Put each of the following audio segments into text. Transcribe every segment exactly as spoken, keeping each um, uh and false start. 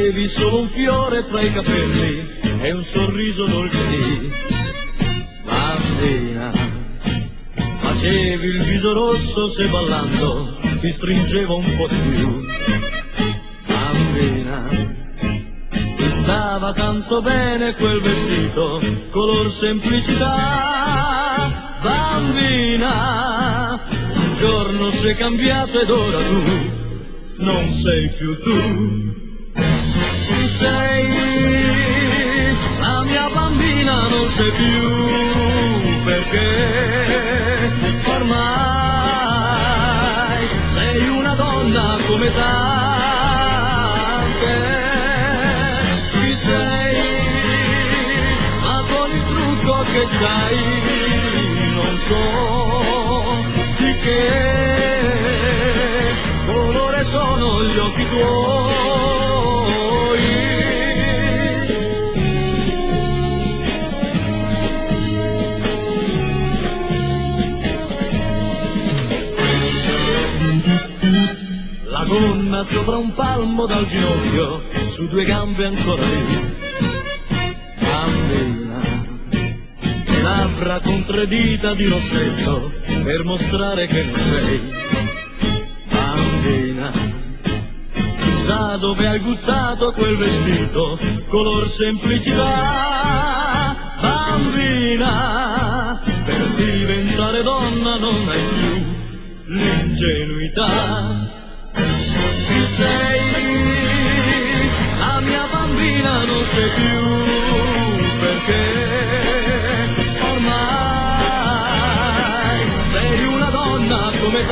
Avevi solo un fiore fra i capelli e un sorriso dolce. Bambina, facevi il viso rosso se ballando ti stringevo un po' di più. Bambina, ti stava tanto bene quel vestito, color semplicità. Bambina, un giorno sei cambiato ed ora tu non sei più tu. Tu sei la mia bambina, non sei più, perché ormai sei una donna come tante. Chi sei? Ma con il trucco che ti dai non so di che colore sono gli occhi tuoi. La gonna sopra un palmo dal ginocchio, su due gambe ancora lì. Bambina, le labbra con tre dita di rossetto per mostrare che non sei. Bambina, chissà dove hai buttato quel vestito, color semplicità. Bambina, per diventare donna non hai più l'ingenuità. Chi sei? La mia bambina non sei più, perché ormai sei una donna come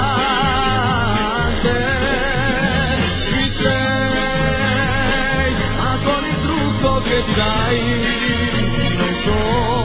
tante. Chi sei? Ma con il trucco che ti dai non so